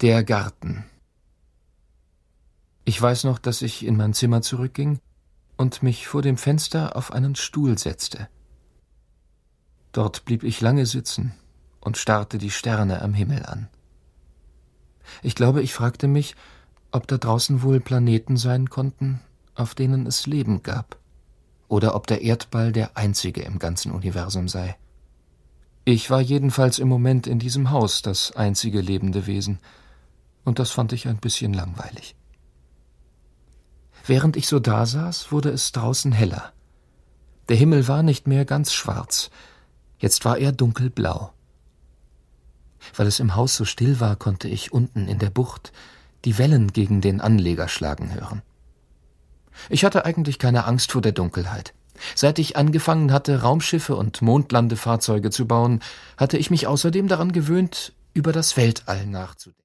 Der Garten. Ich weiß noch, dass ich in mein Zimmer zurückging und mich vor dem Fenster auf einen Stuhl setzte. Dort blieb ich lange sitzen und starrte die Sterne am Himmel an. Ich glaube, ich fragte mich, ob da draußen wohl Planeten sein konnten, auf denen es Leben gab, oder ob der Erdball der einzige im ganzen Universum sei. Ich war jedenfalls im Moment in diesem Haus das einzige lebende Wesen, und das fand ich ein bisschen langweilig. Während ich so dasaß, wurde es draußen heller. Der Himmel war nicht mehr ganz schwarz, jetzt war er dunkelblau. Weil es im Haus so still war, konnte ich unten in der Bucht die Wellen gegen den Anleger schlagen hören. Ich hatte eigentlich keine Angst vor der Dunkelheit. Seit ich angefangen hatte, Raumschiffe und Mondlandefahrzeuge zu bauen, hatte ich mich außerdem daran gewöhnt, über das Weltall nachzudenken.